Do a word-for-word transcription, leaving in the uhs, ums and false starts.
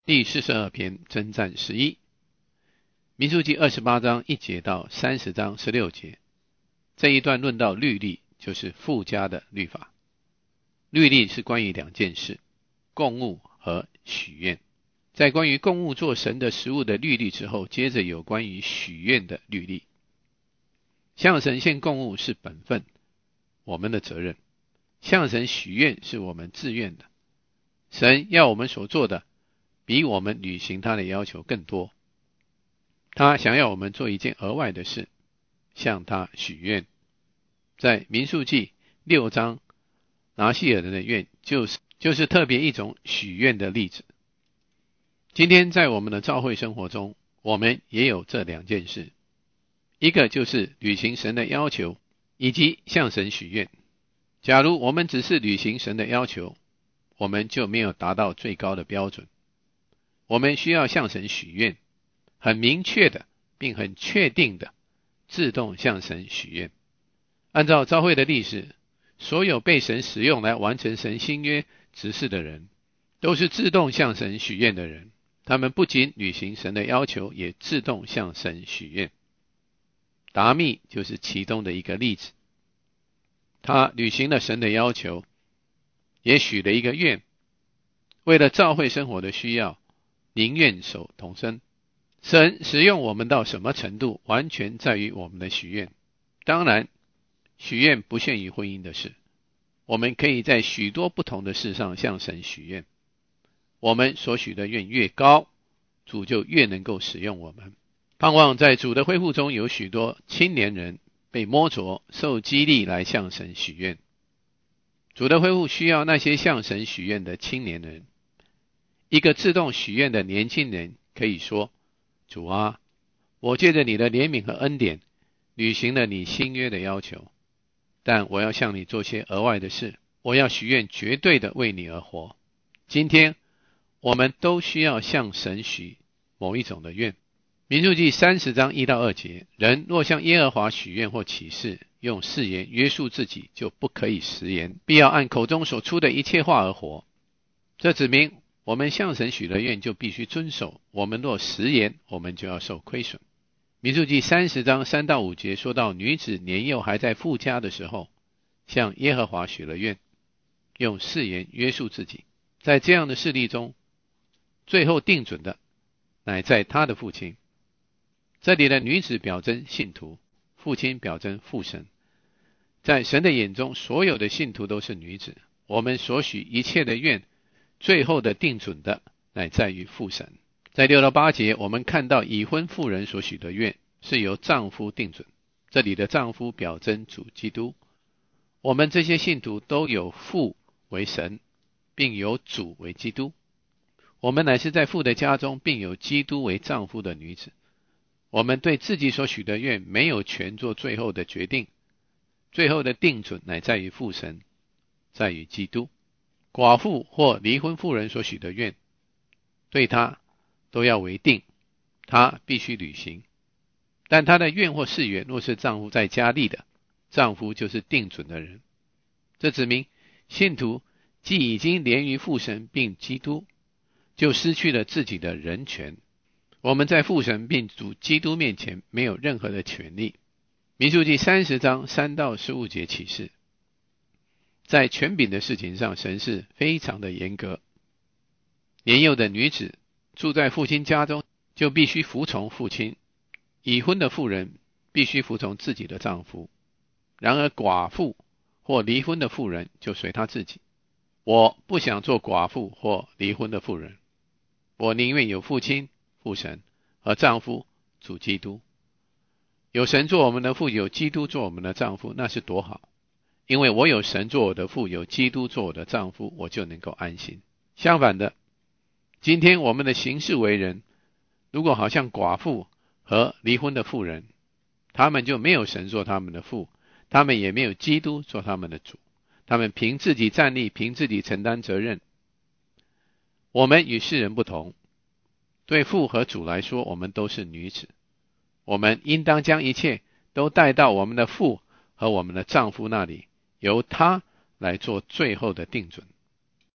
第四十二篇征战十一，民数记二十八章一节到三十章十六节，这一段论到律例，就是附加的律法。律例是关于两件事，供物和许愿。在关于供物做神的食物的律例之后，接着有关于许愿的律例。向神献供物是本分，我们的责任；向神许愿是我们自愿的。神要我们所做的比我们履行他的要求更多，他想要我们做一件额外的事，向他许愿。在民数记六章，拿细耳人的愿就是就是特别一种许愿的例子。今天在我们的教会生活中，我们也有这两件事，一个就是履行神的要求，以及向神许愿。假如我们只是履行神的要求，我们就没有达到最高的标准。我们需要向神许愿，很明确的并很确定的自动向神许愿。按照教会的历史，所有被神使用来完成神新约指示的人，都是自动向神许愿的人。他们不仅履行神的要求，也自动向神许愿。达密就是其中的一个例子，他履行了神的要求，也许了一个愿，为了教会生活的需要，宁愿守童身。神使用我们到什么程度，完全在于我们的许愿。当然，许愿不限于婚姻的事，我们可以在许多不同的事上向神许愿。我们所许的愿越高，主就越能够使用我们。盼望在主的恢复中，有许多青年人被摸着，受激励来向神许愿。主的恢复需要那些向神许愿的青年人。一个自动许愿的年轻人可以说，主啊，我借着你的怜悯和恩典，履行了你新约的要求，但我要向你做些额外的事，我要许愿绝对的为你而活。今天我们都需要向神许某一种的愿。民数记三十章一到二节，人若向耶和华许愿或起誓，用誓言约束自己，就不可以食言，必要按口中所出的一切话而活。这指明我们向神许的愿就必须遵守，我们若食言，我们就要受亏损。民数记三十章三到五节说到，女子年幼还在父家的时候，向耶和华许了愿，用誓言约束自己。在这样的事例中，最后定准的乃在他的父亲。这里的女子表征信徒，父亲表征父神。在神的眼中，所有的信徒都是女子。我们所许一切的愿，最后的定准的乃在于父神。在六到八节，我们看到已婚妇人所许的愿是由丈夫定准，这里的丈夫表征主基督。我们这些信徒都有父为神，并有主为基督。我们乃是在父的家中，并有基督为丈夫的女子。我们对自己所许的愿没有权做最后的决定，最后的定准乃在于父神，在于基督。寡妇或离婚妇人所许的愿，对她都要为定，她必须履行。但她的愿或誓言若是丈夫在家立的，丈夫就是定准的人。这指明信徒既已经连于父神并基督，就失去了自己的人权。我们在父神并主基督面前没有任何的权利。民数记三十章三到十五节启示，在权柄的事情上，神是非常的严格。年幼的女子住在父亲家中，就必须服从父亲；已婚的妇人必须服从自己的丈夫。然而寡妇或离婚的妇人就随她自己。我不想做寡妇或离婚的妇人，我宁愿有父亲父神和丈夫主基督。有神做我们的父，有基督做我们的丈夫，那是多好。因为我有神做我的父，有基督做我的丈夫，我就能够安心。相反的，今天我们的行事为人，如果好像寡妇和离婚的妇人，他们就没有神做他们的父，他们也没有基督做他们的主，他们凭自己站立，凭自己承担责任。我们与世人不同，对父和主来说，我们都是女子。我们应当将一切都带到我们的父和我们的丈夫那里，由他来做最后的定准。